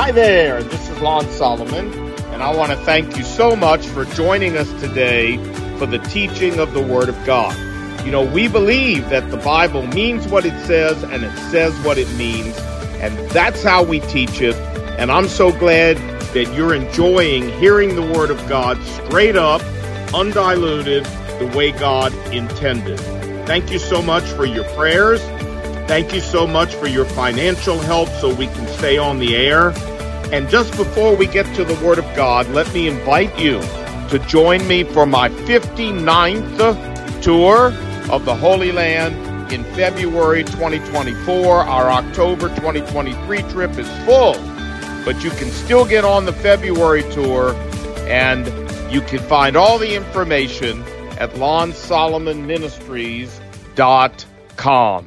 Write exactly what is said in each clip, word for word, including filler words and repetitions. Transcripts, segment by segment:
Hi there, this is Lon Solomon, and I want to thank you so much for joining us today for the teaching of the Word of God. You know, we believe that the Bible means what it says, and it says what it means, and that's how we teach it, and I'm so glad that you're enjoying hearing the Word of God straight up, undiluted, the way God intended. Thank you so much for your prayers. Thank you so much for your financial help so we can stay on the air. And just before we get to the Word of God, let me invite you to join me for my fifty-ninth tour of the Holy Land in February twenty twenty-four. Our October twenty twenty-three trip is full, but you can still get on the February tour, and you can find all the information at lon solomon ministries dot com.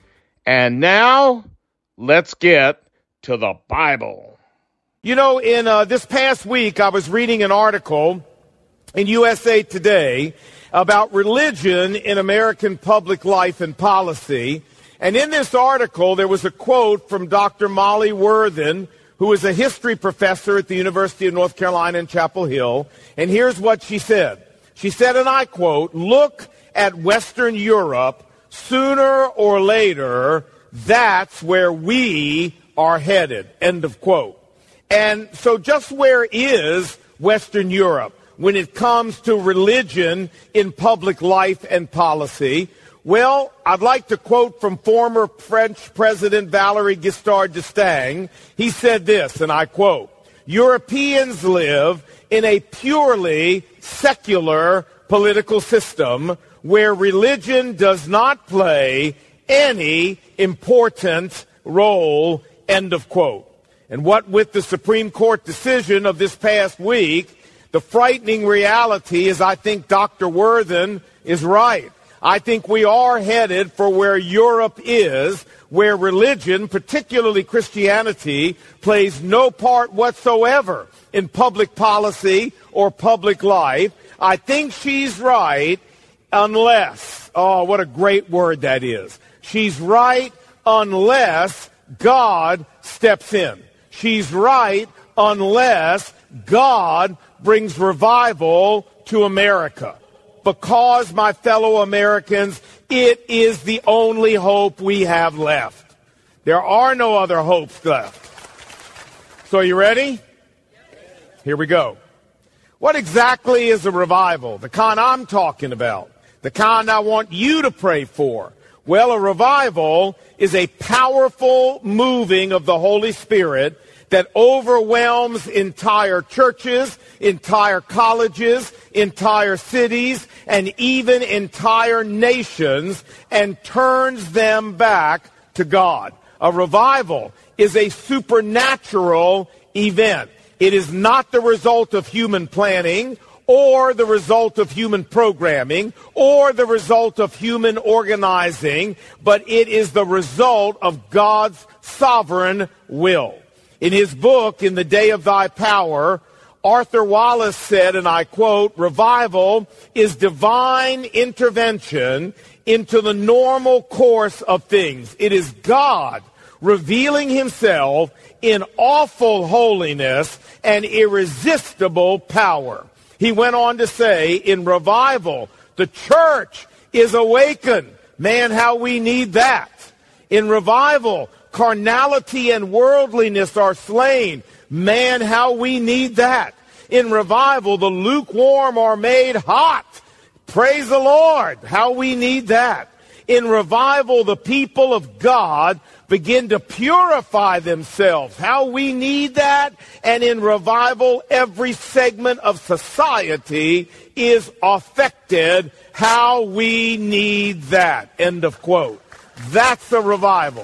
And now, let's get to the Bible. You know, in uh, this past week, I was reading an article in U S A Today about religion in American public life and policy. And in this article, there was a quote from Doctor Molly Worthen, who is a history professor at the University of North Carolina in Chapel Hill. And here's what she said. She said, and I quote, "Look at Western Europe. Sooner or later, that's where we are headed." End of quote. And so just where is Western Europe when it comes to religion in public life and policy? Well, I'd like to quote from former French President Valéry Giscard d'Estaing. He said this, and I quote, "Europeans live in a purely secular political system where religion does not play any important role," end of quote. And what with the Supreme Court decision of this past week, the frightening reality is I think Doctor Worthen is right. I think we are headed for where Europe is, where religion, particularly Christianity, plays no part whatsoever in public policy or public life. I think she's right. Unless, oh, what a great word that is. She's right unless God steps in. She's right unless God brings revival to America. Because, my fellow Americans, it is the only hope we have left. There are no other hopes left. So are you ready? Here we go. What exactly is a revival? The kind I'm talking about. The kind I want you to pray for. Well, a revival is a powerful moving of the Holy Spirit that overwhelms entire churches, entire colleges, entire cities, and even entire nations and turns them back to God. A revival is a supernatural event. It is not the result of human planning or the result of human programming, or the result of human organizing, but it is the result of God's sovereign will. In his book, In the Day of Thy Power, Arthur Wallace said, and I quote, "Revival is divine intervention into the normal course of things. It is God revealing himself in awful holiness and irresistible power." He went on to say, in revival, the church is awakened. Man, how we need that. In revival, carnality and worldliness are slain. Man, how we need that. In revival, the lukewarm are made hot. Praise the Lord, how we need that. In revival, the people of God begin to purify themselves. How we need that. And in revival, every segment of society is affected. How we need that. End of quote. That's a revival.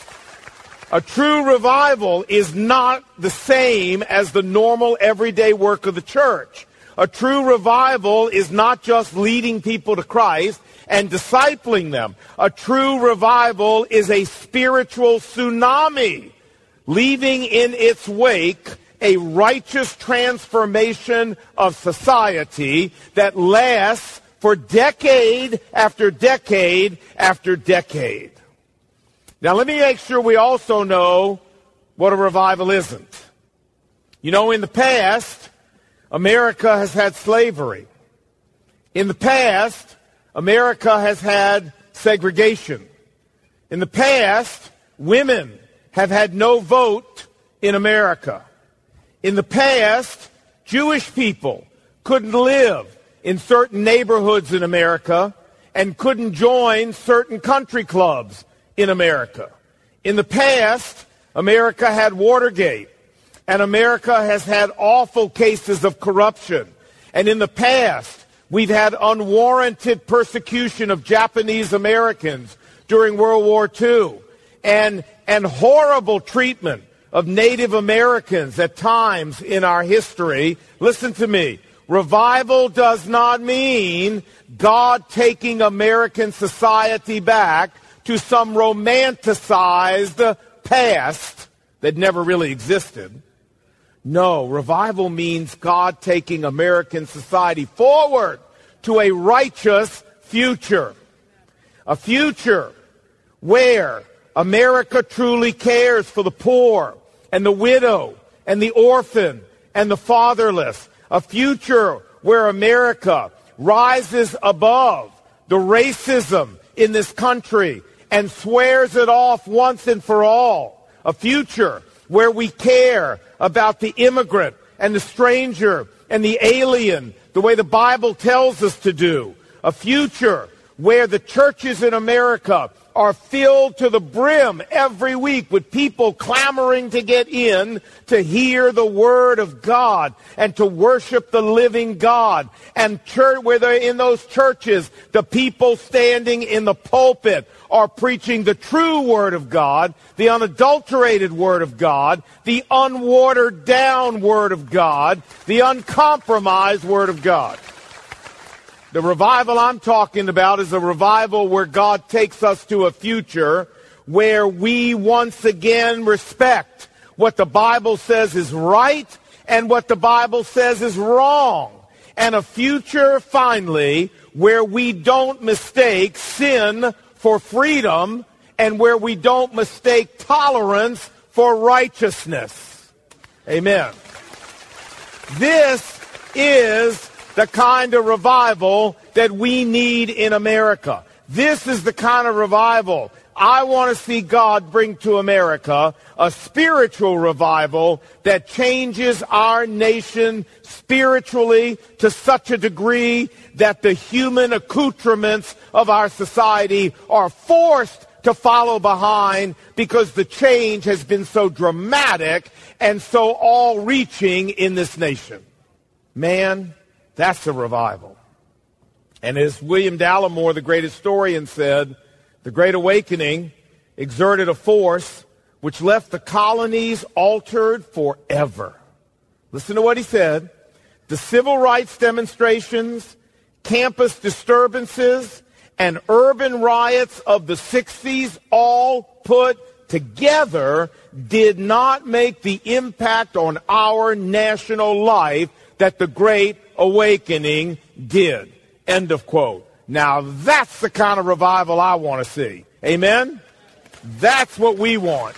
A true revival is not the same as the normal everyday work of the church. A true revival is not just leading people to Christ and discipling them. A true revival is a spiritual tsunami, leaving in its wake a righteous transformation of society that lasts for decade after decade after decade. Now, let me make sure we also know what a revival isn't. You know, in the past, America has had slavery. In the past, America has had segregation. In the past, women have had no vote in America. In the past, Jewish people couldn't live in certain neighborhoods in America and couldn't join certain country clubs in America. In the past, America had Watergate, and America has had awful cases of corruption. And in the past, we've had unwarranted persecution of Japanese Americans during World War Two, and, and horrible treatment of Native Americans at times in our history. Listen to me. Revival does not mean God taking American society back to some romanticized past that never really existed. No, revival means God taking American society forward to a righteous future. A future where America truly cares for the poor and the widow and the orphan and the fatherless. A future where America rises above the racism in this country and swears it off once and for all. A future where we care about the immigrant and the stranger and the alien the way the Bible tells us to do. A future where the churches in America are filled to the brim every week with people clamoring to get in to hear the Word of God and to worship the living God. And church, where they're in those churches, the people standing in the pulpit are preaching the true Word of God, the unadulterated Word of God, the unwatered down Word of God, the uncompromised Word of God. The revival I'm talking about is a revival where God takes us to a future where we once again respect what the Bible says is right and what the Bible says is wrong. And a future, finally, where we don't mistake sin for freedom and where we don't mistake tolerance for righteousness. Amen. This is the kind of revival that we need in America. This is the kind of revival I want to see God bring to America, a spiritual revival that changes our nation spiritually to such a degree that the human accoutrements of our society are forced to follow behind because the change has been so dramatic and so all-reaching in this nation. Man, that's a revival. And as William Dallimore, the great historian, said, the Great Awakening exerted a force which left the colonies altered forever. Listen to what he said. The civil rights demonstrations, campus disturbances, and urban riots of the sixties all put together did not make the impact on our national life that the Great Awakening did. End of quote. Now that's the kind of revival I want to see. Amen? That's what we want.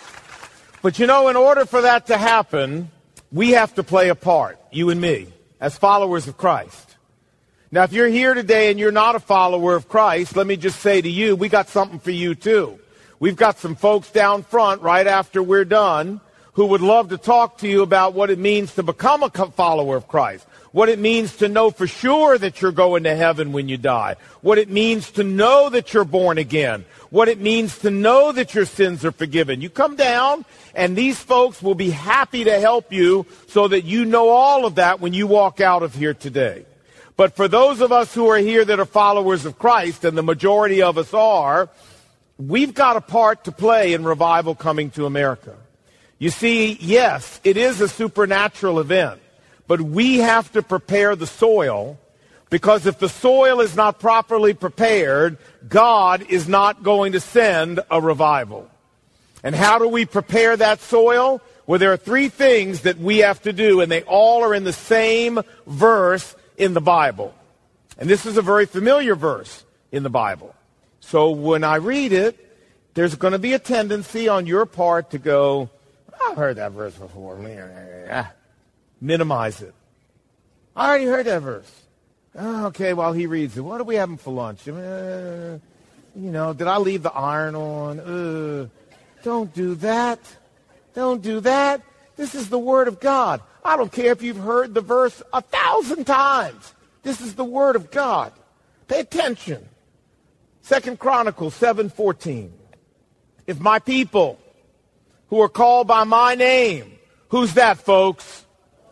But you know, in order for that to happen, we have to play a part, you and me, as followers of Christ. Now, if you're here today and you're not a follower of Christ, let me just say to you, we got something for you too. We've got some folks down front right after we're done who would love to talk to you about what it means to become a follower of Christ, what it means to know for sure that you're going to heaven when you die, what it means to know that you're born again, what it means to know that your sins are forgiven. You come down, and these folks will be happy to help you so that you know all of that when you walk out of here today. But for those of us who are here that are followers of Christ, and the majority of us are, we've got a part to play in revival coming to America. You see, yes, it is a supernatural event, but we have to prepare the soil, because if the soil is not properly prepared, God is not going to send a revival. And how do we prepare that soil? Well, there are three things that we have to do, and they all are in the same verse in the Bible. And this is a very familiar verse in the Bible. So when I read it, there's going to be a tendency on your part to go, I've heard that verse before. Minimize it. I already heard that verse. Oh, okay, while he reads it. What are we having for lunch? Uh, you know, did I leave the iron on? Uh, don't do that. Don't do that. This is the Word of God. I don't care if you've heard the verse a thousand times. This is the Word of God. Pay attention. Second Chronicles seven fourteen. If my people who are called by my name, who's that, folks?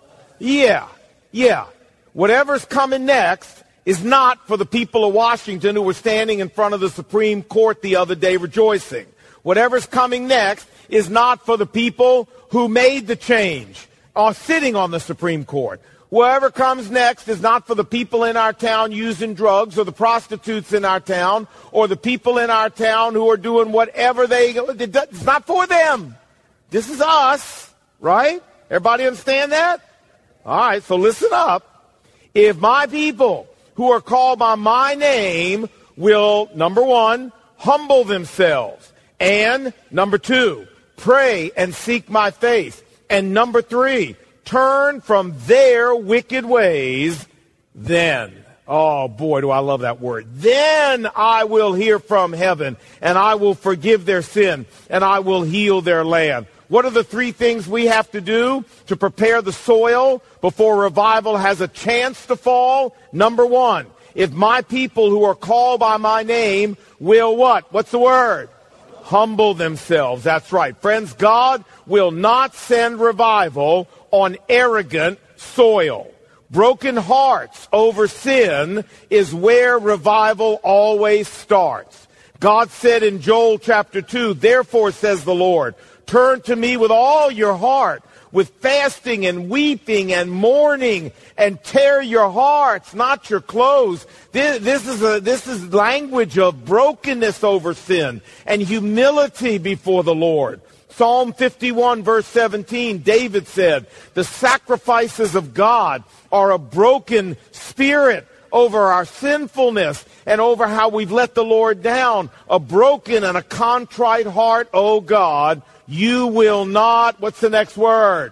Yeah, yeah. Whatever's coming next is not for the people of Washington who were standing in front of the Supreme Court the other day rejoicing. Whatever's coming next is not for the people who made the change or sitting on the Supreme Court. Whatever comes next is not for the people in our town using drugs or the prostitutes in our town or the people in our town who are doing whatever they... It's not for them. This is us, right? Everybody understand that? All right, so listen up. If my people who are called by my name will, number one, humble themselves, and number two, pray and seek my face, and number three, turn from their wicked ways, then, oh boy, do I love that word, then I will hear from heaven, and I will forgive their sin, and I will heal their land. What are the three things we have to do to prepare the soil before revival has a chance to fall? Number one, if my people who are called by my name will what? What's the word? Humble themselves. That's right. Friends, God will not send revival on arrogant soil. Broken hearts over sin is where revival always starts. God said in Joel chapter two, therefore says the Lord, turn to me with all your heart, with fasting and weeping and mourning, and tear your hearts, not your clothes. This, this is a, this is language of brokenness over sin and humility before the Lord. Psalm fifty-one, verse seventeen, David said, the sacrifices of God are a broken spirit over our sinfulness and over how we've let the Lord down. A broken and a contrite heart, oh God, you will not, what's the next word?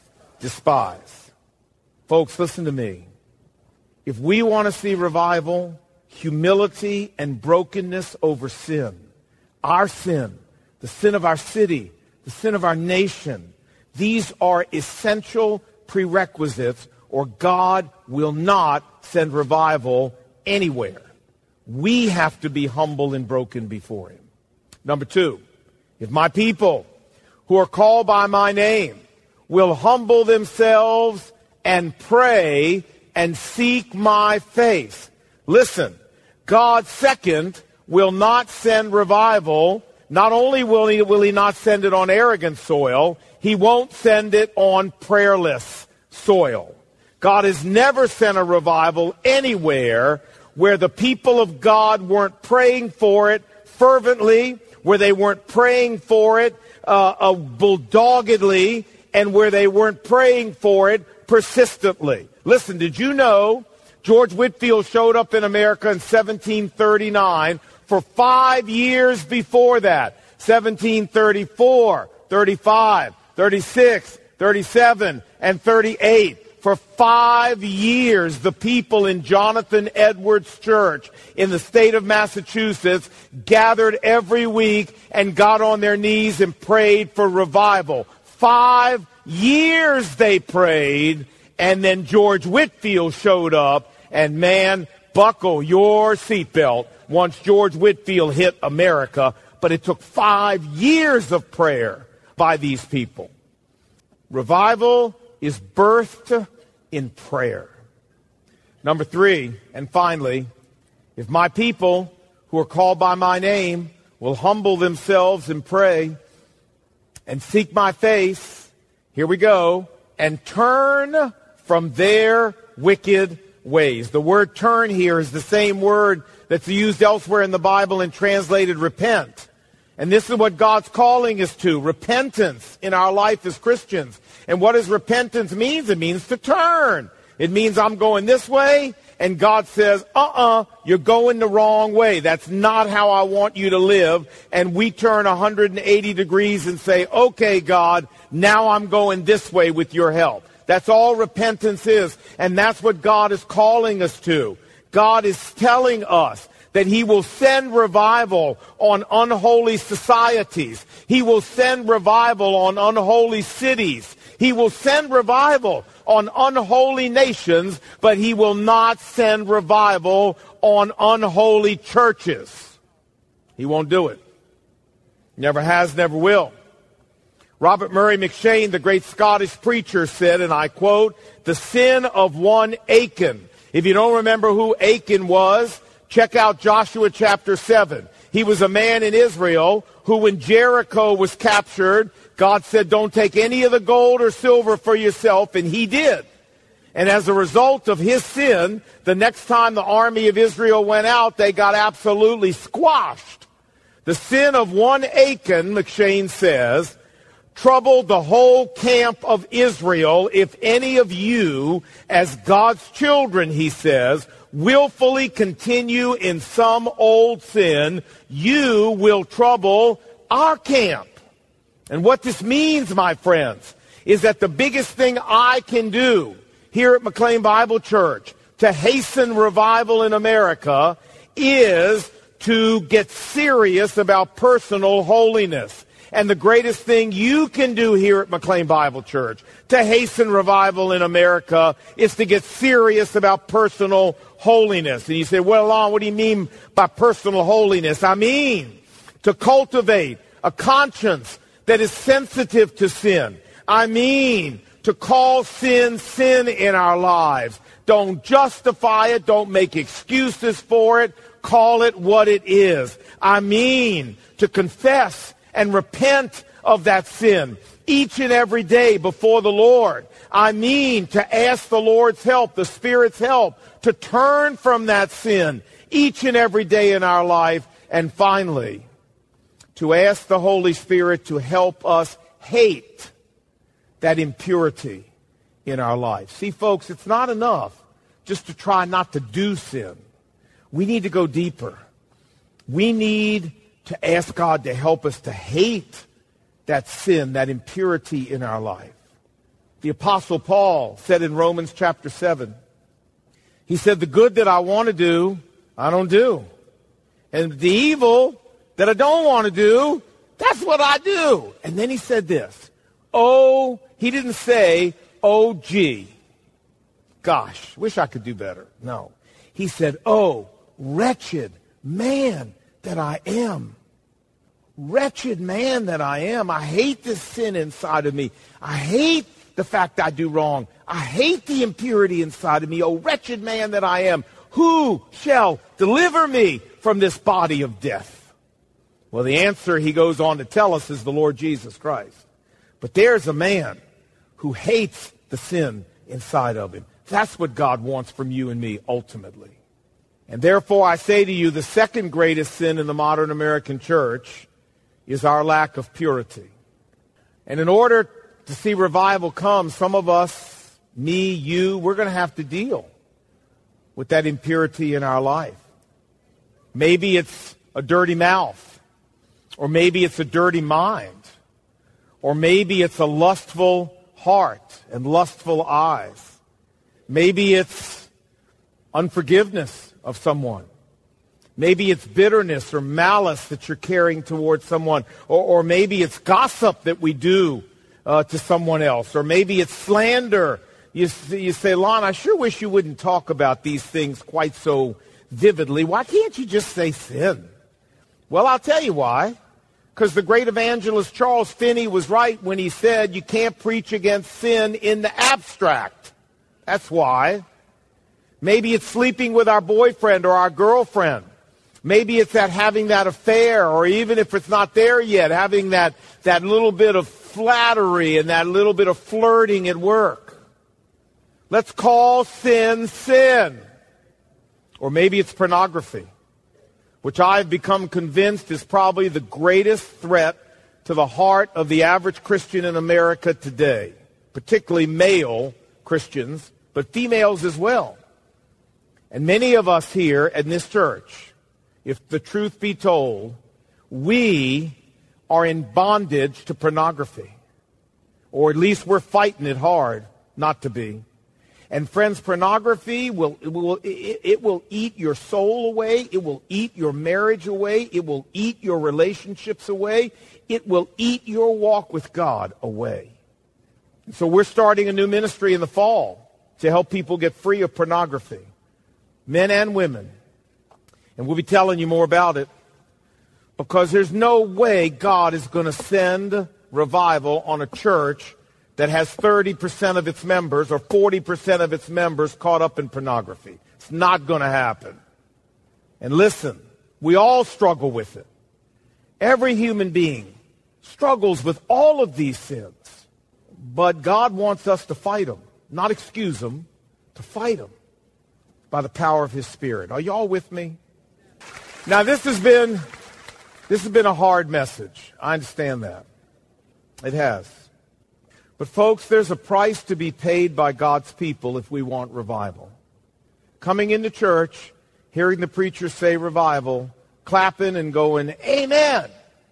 Despise. Folks, listen to me. If we want to see revival, humility and brokenness over sin, our sin, the sin of our city, the sin of our nation, these are essential prerequisites or God will not send revival anywhere. We have to be humble and broken before him. Number two, if my people who are called by my name will humble themselves and pray and seek my face. Listen, God, second, will not send revival. Not only will he, will he not send it on arrogant soil, he won't send it on prayerless soil. God has never sent a revival anywhere where the people of God weren't praying for it fervently, where they weren't praying for it uh, uh, bulldoggedly, and where they weren't praying for it persistently. Listen, did you know George Whitefield showed up in America in seventeen thirty-nine for five years before that? seventeen thirty-four, thirty-five, thirty-six, thirty-seven, and thirty-eight. For five years, the people in Jonathan Edwards Church in the state of Massachusetts gathered every week and got on their knees and prayed for revival. Five years they prayed, and then George Whitefield showed up, and man, buckle your seatbelt once George Whitefield hit America. But it took five years of prayer by these people. Revival is birthed in prayer. Number three, and finally, if my people who are called by my name will humble themselves and pray and seek my face, here we go, and turn from their wicked ways. The word turn here is the same word that's used elsewhere in the Bible and translated repent. And this is what God's calling us to, repentance in our life as Christians. And what does repentance mean? It means to turn. It means I'm going this way, and God says, uh-uh, you're going the wrong way. That's not how I want you to live. And we turn one hundred eighty degrees and say, okay, God, now I'm going this way with your help. That's all repentance is, and that's what God is calling us to. God is telling us that he will send revival on unholy societies. He will send revival on unholy cities. He will send revival on unholy nations, but he will not send revival on unholy churches. He won't do it. Never has, never will. Robert Murray McCheyne, the great Scottish preacher, said, and I quote, "The sin of one Achan." If you don't remember who Achan was, check out Joshua chapter seven. He was a man in Israel who, when Jericho was captured, God said, don't take any of the gold or silver for yourself, and he did. And as a result of his sin, the next time the army of Israel went out, they got absolutely squashed. The sin of one Achan, McCheyne says, troubled the whole camp of Israel. If any of you, as God's children, he says, willfully continue in some old sin, you will trouble our camp. And what this means, my friends, is that the biggest thing I can do here at McLean Bible Church to hasten revival in America is to get serious about personal holiness. And the greatest thing you can do here at McLean Bible Church to hasten revival in America is to get serious about personal holiness. And you say, well, Lon, what do you mean by personal holiness? I mean to cultivate a conscience that is sensitive to sin. I mean to call sin sin in our lives. Don't justify it. Don't make excuses for it. Call it what it is. I mean to confess and repent of that sin each and every day before the Lord. I mean to ask the Lord's help, the Spirit's help, to turn from that sin each and every day in our life. And finally, to ask the Holy Spirit to help us hate that impurity in our life. See, folks, it's not enough just to try not to do sin. We need to go deeper. We need to ask God to help us to hate that sin, that impurity in our life. The Apostle Paul said in Romans chapter seven, he said, the good that I want to do, I don't do. And the evil that I don't want to do, that's what I do. And then he said this, oh, he didn't say, oh, gee, gosh, wish I could do better. No. He said, oh, wretched man that I am. Wretched man that I am. I hate this sin inside of me. I hate the fact I do wrong. I hate the impurity inside of me. Oh, wretched man that I am. Who shall deliver me from this body of death? Well, the answer, he goes on to tell us, is the Lord Jesus Christ. But there's a man who hates the sin inside of him. That's what God wants from you and me ultimately. And therefore, I say to you, the second greatest sin in the modern American church is our lack of purity. And in order to see revival come, some of us, me, you, we're going to have to deal with that impurity in our life. Maybe it's a dirty mouth, or maybe it's a dirty mind, or maybe it's a lustful heart and lustful eyes. Maybe it's unforgiveness of someone. Maybe it's bitterness or malice that you're carrying towards someone. Or, or maybe it's gossip that we do uh, to someone else. Or maybe it's slander. You, you say, Lon, I sure wish you wouldn't talk about these things quite so vividly. Why can't you just say sin? Well, I'll tell you why. Because the great evangelist Charles Finney was right when he said you can't preach against sin in the abstract. That's why. Maybe it's sleeping with our boyfriend or our girlfriend. Maybe it's that having that affair, or even if it's not there yet, having that, that little bit of flattery and that little bit of flirting at work. Let's call sin, sin. Or maybe it's pornography, which I've become convinced is probably the greatest threat to the heart of the average Christian in America today, particularly male Christians, but females as well. And many of us here in this church, if the truth be told, we are in bondage to pornography. Or at least we're fighting it hard not to be. And friends, pornography will, it will, it, it will eat your soul away. It will eat your marriage away. It will eat your relationships away. It will eat your walk with God away. So we're starting a new ministry in the fall to help people get free of pornography, men and women. And we'll be telling you more about it, because there's no way God is going to send revival on a church that has thirty percent of its members or forty percent of its members caught up in pornography. It's not going to happen. And listen, we all struggle with it. Every human being struggles with all of these sins. But God wants us to fight them, not excuse them, to fight them by the power of His Spirit. Are you all with me? Now, this has been, this has been a hard message. I understand that. It has. But folks, there's a price to be paid by God's people if we want revival. Coming into church, hearing the preacher say revival, clapping and going, amen,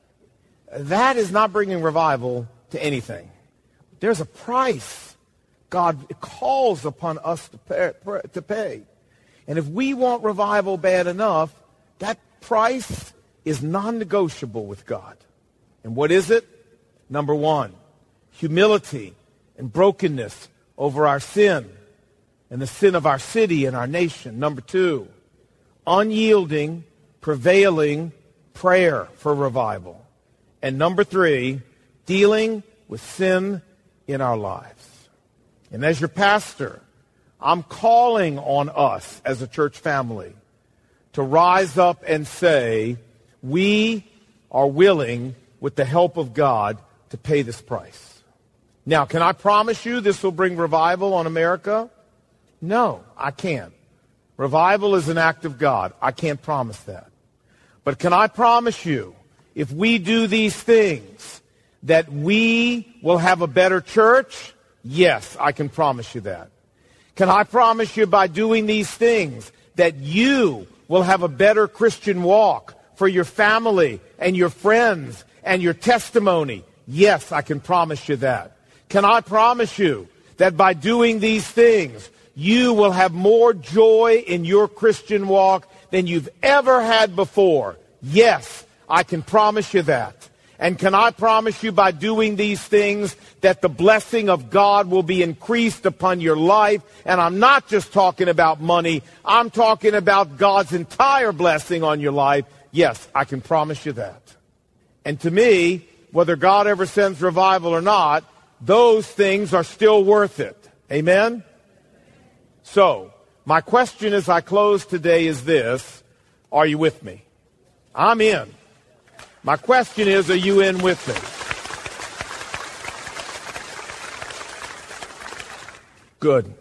that is not bringing revival to anything. There's a price God calls upon us to pay, to pay. And if we want revival bad enough, that price is non-negotiable with God. And what is it? Number one, humility and brokenness over our sin and the sin of our city and our nation. Number two, unyielding, prevailing prayer for revival. And number three, dealing with sin in our lives. And as your pastor, I'm calling on us as a church family to rise up and say, we are willing, with the help of God, to pay this price. Now, can I promise you this will bring revival on America? No, I can't. Revival is an act of God. I can't promise that. But can I promise you, if we do these things, that we will have a better church? Yes, I can promise you that. Can I promise you by doing these things that you will have a better Christian walk for your family and your friends and your testimony? Yes, I can promise you that. Can I promise you that by doing these things, you will have more joy in your Christian walk than you've ever had before? Yes, I can promise you that. And can I promise you by doing these things that the blessing of God will be increased upon your life? And I'm not just talking about money. I'm talking about God's entire blessing on your life. Yes, I can promise you that. And to me, whether God ever sends revival or not, those things are still worth it. Amen? So, my question as I close today is this. Are you with me? I'm in. My question is, are you in with me? Good.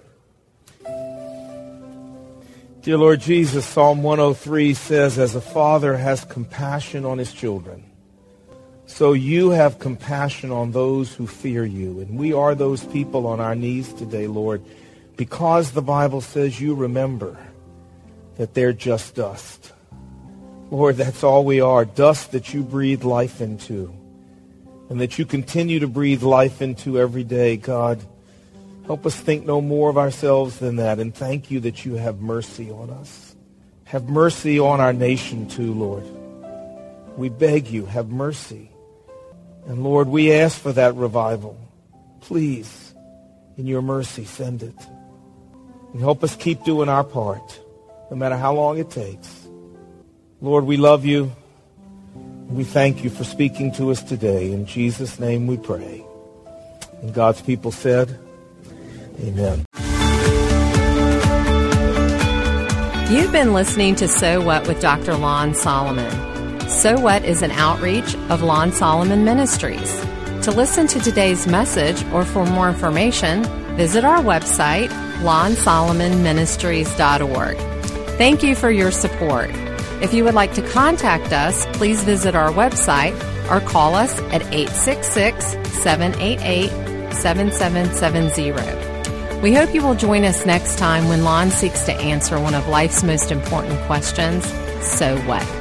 Dear Lord Jesus, Psalm one oh three says, as a father has compassion on his children, so you have compassion on those who fear you. And we are those people on our knees today, Lord, because the Bible says you remember that they're just dust. Lord, that's all we are, dust that you breathe life into, and that you continue to breathe life into every day. God, help us think no more of ourselves than that, and thank you that you have mercy on us. Have mercy on our nation too, Lord. We beg you, have mercy. And Lord, we ask for that revival. Please, in your mercy, send it. And help us keep doing our part, no matter how long it takes. Lord, we love you. We thank you for speaking to us today. In Jesus' name we pray. And God's people said, amen. You've been listening to So What with Doctor Lon Solomon. So What is an outreach of Lon Solomon Ministries. To listen to today's message or for more information, visit our website, lon solomon ministries dot org. Thank you for your support. If you would like to contact us, please visit our website or call us at eight six six, seven eight eight, seven seven seven zero. We hope you will join us next time when Lon seeks to answer one of life's most important questions, so what?